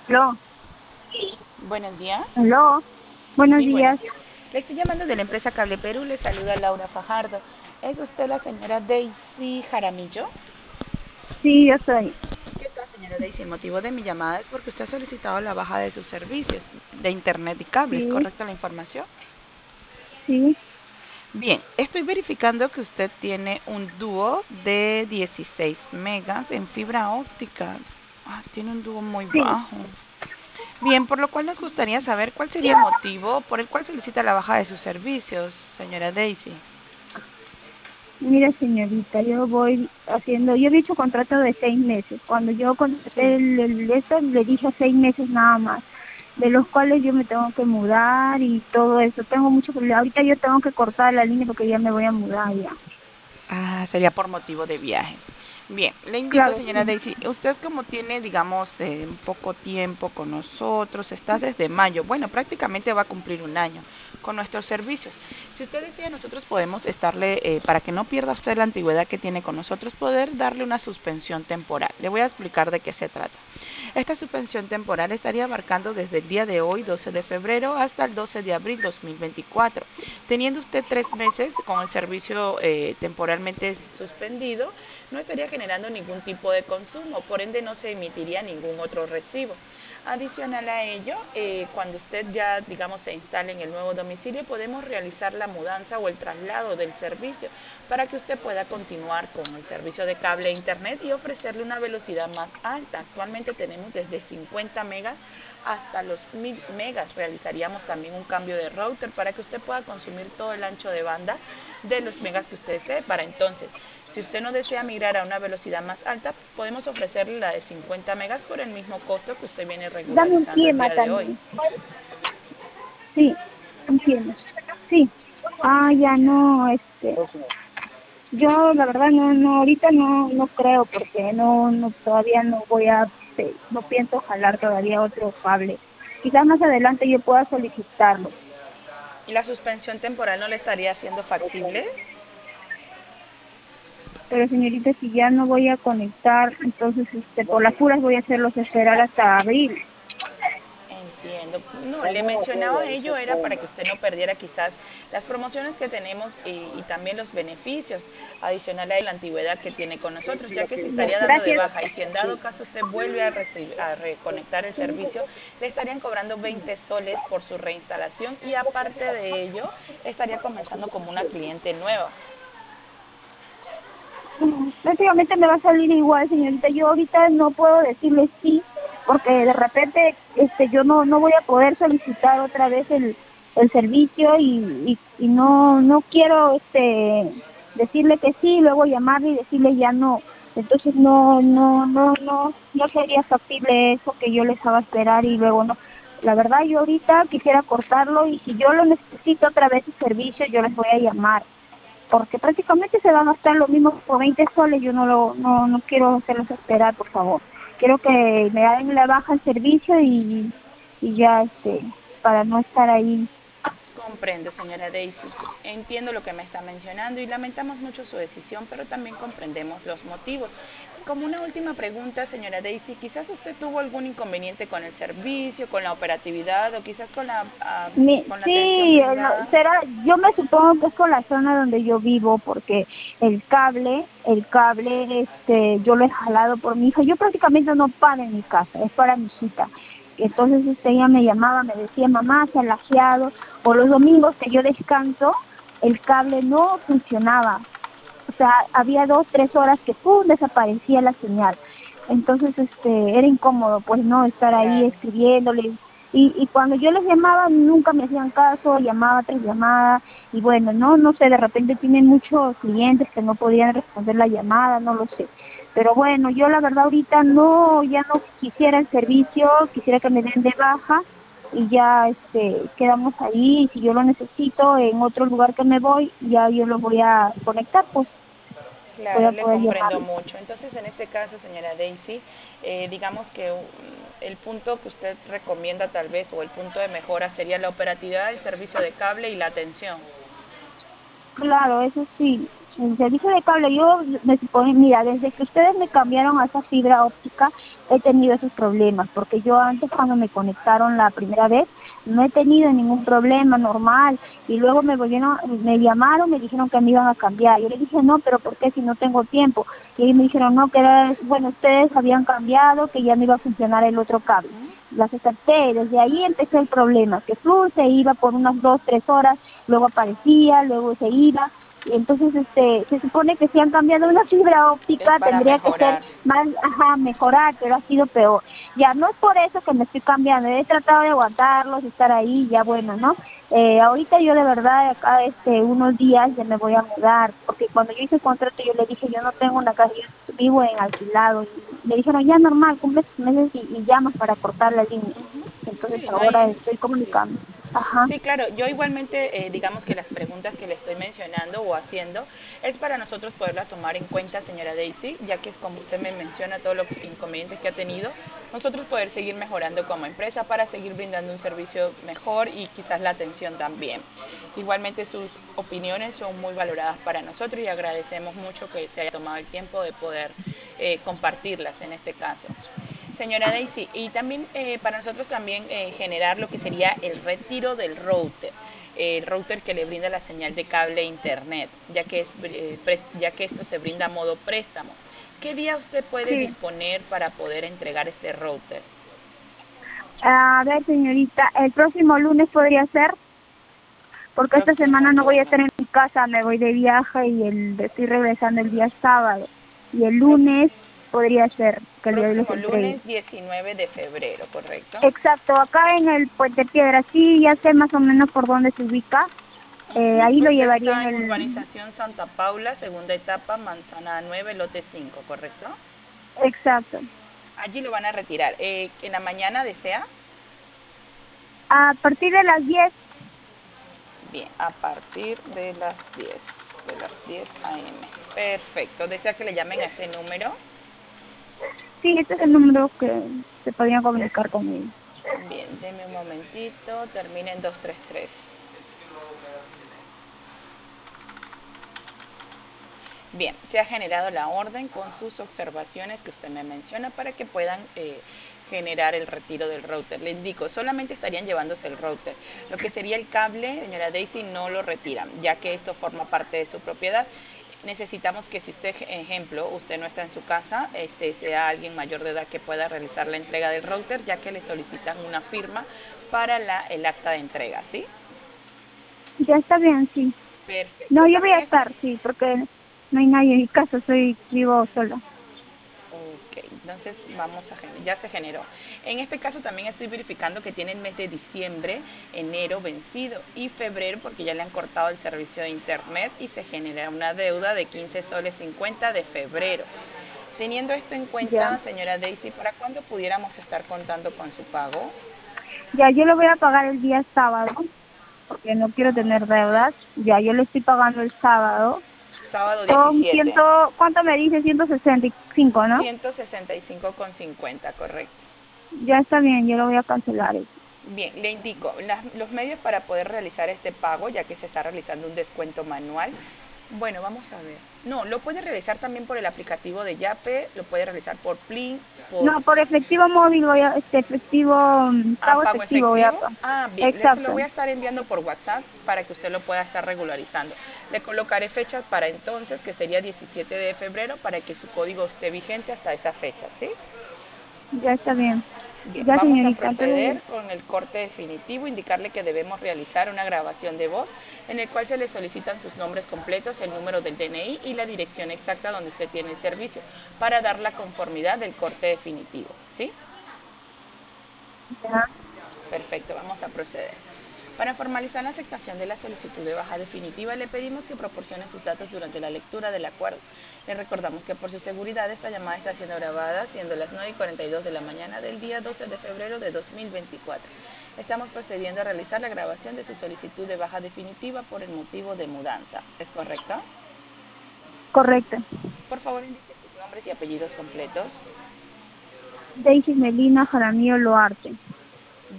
Aló, Buenos días. aló, buenos Sí, buenos días. días. Le estoy llamando de la empresa Cable Perú. Le saluda Laura Fajardo. ¿Es usted la señora Daisy Jaramillo? Sí, yo soy. ¿Qué tal, señora Daisy? El motivo de mi llamada es porque usted ha solicitado la baja de sus servicios de internet y cables. Sí, ¿Correcta la información? sí, Bien, estoy verificando que usted tiene un dúo de 16 megas en fibra óptica. Tiene un dúo muy sí. bajo. Bien, por lo cual nos gustaría saber cuál sería el motivo por el cual solicita la baja de sus servicios, señora Daisy. Mira, señorita, yo había hecho contrato de 6 meses. Cuando yo contraté Sí. esto, le dije 6 meses nada más, de los cuales yo me tengo que mudar y todo eso. Tengo mucho problema. Ahorita yo tengo que cortar la línea porque ya me voy a mudar ya. Sería por motivo de viajes. Bien, le indico, Claro, señora sí. Daisy, usted como tiene, digamos, un poco tiempo con nosotros, está desde mayo, bueno, prácticamente va a cumplir un año con nuestros servicios. Si usted desea, nosotros podemos estarle, para que no pierda usted la antigüedad que tiene con nosotros, poder darle una suspensión temporal. Le voy a explicar de qué se trata. Esta suspensión temporal estaría abarcando desde el día de hoy, 12 de febrero, hasta el 12 de abril 2024. Teniendo usted 3 meses con el servicio temporalmente suspendido, no estaría generando ningún tipo de consumo, por ende no se emitiría ningún otro recibo. Adicional a ello, cuando usted ya, digamos, se instale en el nuevo domicilio, podemos realizar la mudanza o el traslado del servicio para que usted pueda continuar con el servicio de cable e internet y ofrecerle una velocidad más alta. Actualmente tenemos desde 50 megas hasta los 1000 megas. Realizaríamos también un cambio de router para que usted pueda consumir todo el ancho de banda de los megas que usted desee. Para entonces, si usted no desea migrar a una velocidad más alta, podemos ofrecerle la de 50 megas por el mismo costo que usted viene Dame un regularizando el clima día de hoy. también. Sí, entiendo. Sí. Ya no, yo la verdad no, ahorita no creo porque todavía no no pienso jalar todavía otro cable. Quizás más adelante yo pueda solicitarlo. ¿Y la suspensión temporal no le estaría haciendo factible? Pero señorita, si ya no voy a conectar, entonces por las puras voy a hacerlos esperar hasta abril. Entiendo. No, le mencionaba ello era para que usted no perdiera quizás las promociones que tenemos y también los beneficios adicionales a la antigüedad que tiene con nosotros, ya que se Ya, estaría dando de gracias. baja y si en dado caso usted vuelve a reconectar el servicio, le estarían cobrando 20 soles por su reinstalación y aparte de ello, estaría comenzando como una cliente nueva. Prácticamente me va a salir igual, señorita. Yo ahorita no puedo decirle sí, porque de repente yo no voy a poder solicitar otra vez el servicio y no quiero decirle que sí, luego llamarle y decirle ya no. Entonces no sería factible eso que yo les haga esperar y luego no. La verdad yo ahorita quisiera cortarlo y si yo lo necesito otra vez el servicio, yo les voy a llamar porque prácticamente se van a gastar lo mismo por 20 soles, yo no quiero hacerlos esperar, por favor. Quiero que me hagan la baja el servicio y ya, para no estar ahí. Comprendo, señora Daisy. Entiendo lo que me está mencionando y lamentamos mucho su decisión, pero también comprendemos los motivos. Como una última pregunta, señora Daisy, quizás usted tuvo algún inconveniente con el servicio, con la operatividad o quizás con la atención Sí, brindada. yo me supongo que es por la zona donde yo vivo, porque yo lo he jalado por mi hija. Yo prácticamente no paro en mi casa, es para mi hijita. Entonces ella me llamaba, me decía, mamá, se ha lajeado, o los domingos que yo descanso, el cable no funcionaba. O sea, había 2, 3 horas que ¡pum! Desaparecía la señal. Entonces, era incómodo, pues, no estar ahí Claro. escribiéndole. Y cuando yo les llamaba, nunca me hacían caso, llamaba tras llamada. Y bueno, no sé, de repente tienen muchos clientes que no podían responder la llamada, no lo sé. Pero bueno, yo la verdad ahorita ya no quisiera el servicio, quisiera que me den de baja y ya quedamos ahí. Y si yo lo necesito en otro lugar que me voy, ya yo lo voy a conectar, pues voy Claro, a le poder comprendo llamarlo. mucho. Entonces, en este caso, señora Daisy, digamos que el punto que usted recomienda tal vez o el punto de mejora sería la operatividad del servicio de cable y la atención. Claro, eso sí. El servicio de cable, yo me supone, mira, desde que ustedes me cambiaron a esa fibra óptica, he tenido esos problemas, porque yo antes cuando me conectaron la primera vez, no he tenido ningún problema normal, y luego me llamaron, me dijeron que me iban a cambiar. Yo le dije, no, pero ¿por qué si no tengo tiempo? Y ellos me dijeron, no, que era, bueno, ustedes habían cambiado, que ya no iba a funcionar el otro cable. Ujú. Las acepté, desde ahí empezó el problema, que Flur se iba por unas 2, 3 horas, luego aparecía, luego se iba, y entonces se supone que si han cambiado una fibra Es óptica para tendría que ser mejorar. más, ajá, mejorar, pero ha sido peor. Ya no es por eso que me estoy cambiando, he tratado de aguantarlos, estar ahí, ya bueno, ¿no? Ahorita yo de verdad acá unos días ya me voy a mudar, porque cuando yo hice el contrato yo le dije, yo no tengo una casa, yo vivo en alquilado, y me dijeron, ya normal, cumple tus meses y llamas para cortar la línea. Ujú. Entonces Sí, no ahora hay. estoy Sí. comunicando. Ajá. Sí, claro, yo igualmente, digamos que las preguntas que le estoy mencionando o haciendo es para nosotros poderlas tomar en cuenta, señora Daisy, ya que es como usted me menciona todos los inconvenientes que ha tenido, nosotros poder seguir mejorando como empresa para seguir brindando un servicio mejor y quizás la atención también. Igualmente sus opiniones son muy valoradas para nosotros y agradecemos mucho que se haya tomado el tiempo de poder compartirlas en este caso. Señora Daisy, y también para nosotros también generar lo que sería el retiro del router, el router que le brinda la señal de cable e internet, ya que esto se brinda a modo préstamo. ¿Qué día usted puede Sí. disponer para poder entregar este router? A ver, señorita, el próximo lunes podría ser, porque esta Próximo semana no voy a estar lunes. en mi casa, me voy de viaje y estoy regresando el día sábado. Y el Prox- lunes podría ser que el día les próximo entregue. lunes 19 de febrero, ¿correcto? Exacto, acá en el Puente Piedra, sí, ya sé más o menos por dónde se ubica. Ahí Ujú. lo Usted llevaría está en en el... Urbanización Santa Paula, segunda etapa, Manzana 9, lote 5, ¿correcto? Exacto. Allí lo van a retirar. ¿En la mañana desea? A partir de las 10. Bien, a partir de las 10 a.m. Perfecto. ¿Desea que le llamen a este número? Sí, este es el número que se podían comunicar conmigo. Bien, deme un momentito. Termina en 233. Bien, se ha generado la orden con sus observaciones que usted me menciona para que puedan generar el retiro del router. Le indico, solamente estarían llevándose el router. Lo que sería el cable, señora Daisy, no lo retiran, ya que esto forma parte de su propiedad. Necesitamos que si usted, ejemplo, usted no está en su casa, sea alguien mayor de edad que pueda realizar la entrega del router, ya que le solicitan una firma para el acta de entrega, ¿sí? Ya está bien, sí. No, Perfecto. yo voy a También es estar, sí, porque no hay nadie en mi casa, vivo sola. Ok, entonces ya se generó. En este caso también estoy verificando que tiene el mes de diciembre, enero vencido y febrero porque ya le han cortado el servicio de internet y se genera una deuda de 15 soles 50 de febrero. Teniendo esto en Ya. cuenta, señora Daisy, ¿para cuándo pudiéramos estar contando con su pago? Ya, yo lo voy a pagar el día sábado, porque no quiero tener deudas. Ya, yo le estoy pagando el sábado. Sábado Son 17. ¿cuánto me dice? 165, ¿no? 165,50, correcto. Ya está bien, yo lo voy a cancelar eso. Bien, le indico los medios para poder realizar este pago, ya que se está realizando un descuento manual. Bueno, vamos a ver. No, lo puede realizar también por el aplicativo de Yape, lo puede realizar por Plin, por No, por efectivo móvil pago pago efectivo voy a efectivo. pagar. Ah, bien, se lo Exacto. voy a estar enviando por WhatsApp para que usted lo pueda estar regularizando. Le colocaré fechas para entonces, que sería 17 de febrero, para que su código esté vigente hasta esa fecha, ¿sí? Ya está bien. Bien, Ya, vamos a señorita, proceder entonces, con el corte definitivo, indicarle que debemos realizar una grabación de voz en el cual se le solicitan sus nombres completos, el número del DNI y la dirección exacta donde usted tiene el servicio para dar la conformidad del corte definitivo, ¿sí? ya. Perfecto, vamos a proceder. Para formalizar la aceptación de la solicitud de baja definitiva, le pedimos que proporcione sus datos durante la lectura del acuerdo. Le recordamos que por su seguridad esta llamada está siendo grabada, siendo las 9:42 de la mañana del día 12 de febrero de 2024. Estamos procediendo a realizar la grabación de su solicitud de baja definitiva por el motivo de mudanza. ¿Es correcto? Correcto. Por favor, indique sus nombres y apellidos completos. Daisy Melina Jaramillo Loarte.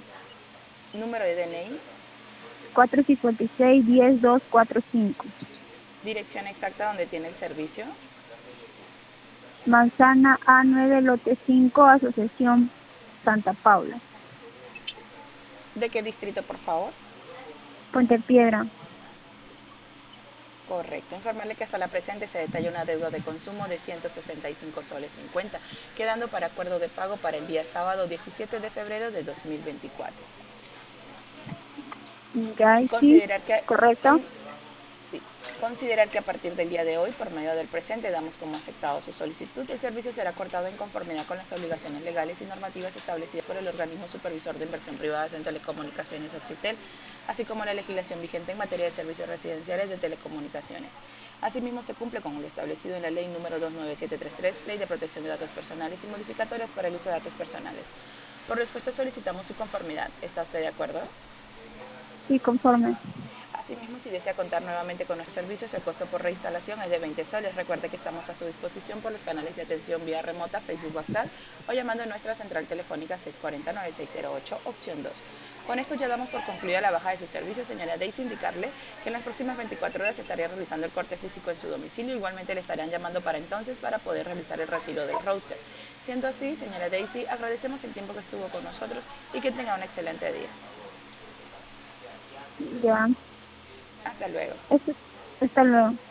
Número de DNI. 456-10245. Dirección exacta donde tiene el servicio. Manzana A9, lote 5, Asociación Santa Paula, ¿De qué distrito, por favor? Puente Piedra. Correcto. Informarle que hasta la presente se detalla una deuda de consumo de 165 soles 50, quedando para acuerdo de pago para el día sábado 17 de febrero de 2024. Ya, sí, Considerar que, correcto. con- sí, considerar que a partir del día de hoy, por medio del presente, damos como aceptado su solicitud. El servicio será cortado en conformidad con las obligaciones legales y normativas establecidas por el organismo supervisor de inversión privada en telecomunicaciones Oxitel, así como la legislación vigente en materia de servicios residenciales de telecomunicaciones. Asimismo, se cumple con lo establecido en la Ley número 29733, Ley de Protección de Datos Personales y modificatorias para el uso de datos personales. Por respuesta solicitamos su conformidad. ¿Está usted de acuerdo? Sí, conforme. Asimismo, si desea contar nuevamente con nuestros servicios, el costo por reinstalación es de 20 soles. Recuerde que estamos a su disposición por los canales de atención vía remota, Facebook, WhatsApp o llamando a nuestra central telefónica 640-9608, opción 2. Con esto ya damos por concluida la baja de su servicio, señora Daisy. Indicarle que en las próximas 24 horas se estaría realizando el corte físico en su domicilio. Igualmente le estarían llamando para entonces para poder realizar el retiro del router. Siendo así, señora Daisy, agradecemos el tiempo que estuvo con nosotros y que tenga un excelente día. Ya. Hasta luego. Esto, hasta luego.